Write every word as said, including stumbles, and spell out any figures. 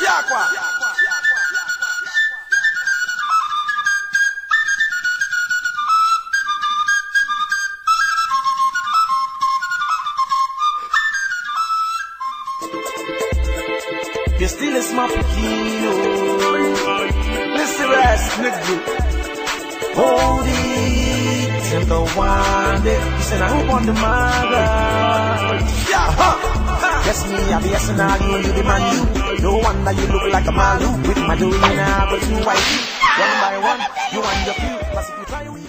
You still is my pequeno. Listen to us, nigga. Hold it till the one day. You said I hope on the mother. Yeah, huh. Yes, me, I be asking all you, you be my you. No wonder you look like a malu. With my doing now, but you white. One by one, you want your few. Plus if you try,